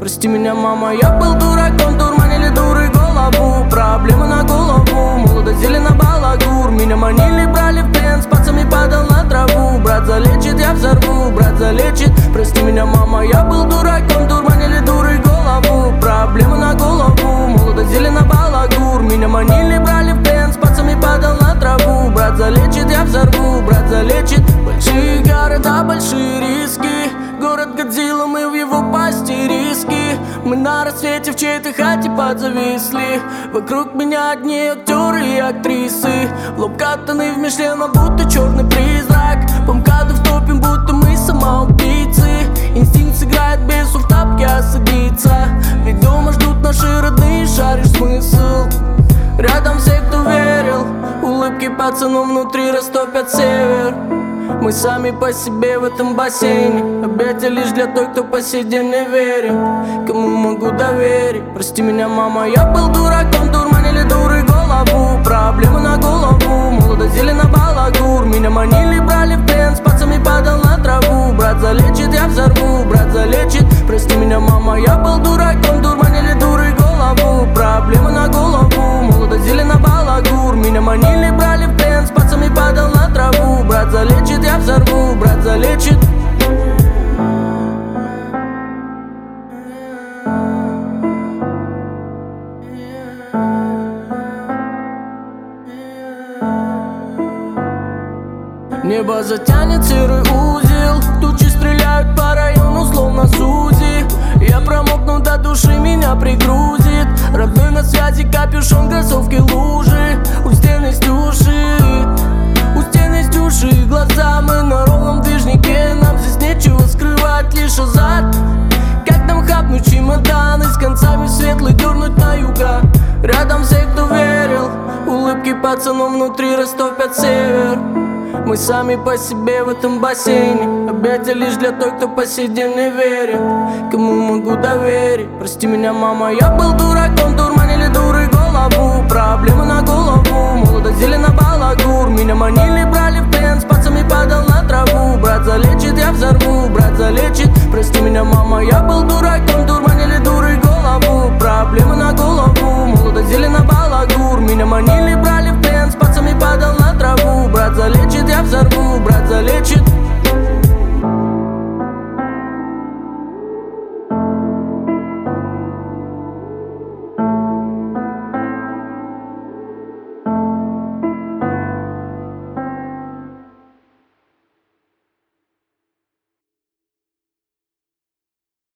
Прости меня, мама, я был дураком, дурманили дуры голову. Проблемы на голову, молодость зелена балагур. Меня манили, брали в плен, с пацами падал на траву. Брат залечит, я взорву, брат залечит. Прости меня, мама, я был дураком, дурманили дуры голову. Проблемы на голову, молодость зелена балагур. Меня манили, брали в плен, с пацами падал на траву. Брат залечит, я взорву, брат залечит. Большие города, большие риски. Город Годзилла, мы в его пасти риски. Мы на рассвете в чьей-то хате подзависли. Вокруг меня одни актеры и актрисы. В лоб катаны в Мишлена, будто черный призрак. По МКАДу втопим, будто мы самоубийцы. Инстинкт сыграет без в тапке осадиться. Ведь дома ждут наши родные, шаришь смысл. Рядом все, кто верил. Улыбки пацанов внутри растопят север. Мы сами по себе в этом бассейне. Объятия лишь для той, кто по сей день не верит. Кому могу доверить? Прости меня, мама, я был дураком, дурманили дуры голову. Проблемы на голову, молодость зелена балагур. Меня манили, брали в плен, с пацами падал на траву. Брат залечит, я взорву, брат залечит. Прости меня, мама, я был дураком, дурманили дуры голову. Проблемы на голову, молодость зелена балагур. Меня манили, брали в плен, с пацами падал на траву. Брат залечит, я взорву, брат залечит. Небо затянет серый узел. Тучи стреляют по району, словно Сузи. Я промокну до души, меня пригрузит. Родной на связи, капюшон, кроссовки, лужи. У стены стюши, у стены стюши. Глаза мы на ровном движнике. Нам здесь нечего скрывать, лишь азарт. Как нам хапнуть чемоданы, с концами светлый дернуть на юга. Рядом все, кто верил. Улыбки пацанов внутри растопят север. Мы сами по себе в этом бассейне. Объятия лишь для той, кто по сей день не верит. Кому могу доверить? Прости меня, мама, я был дураком, дурман.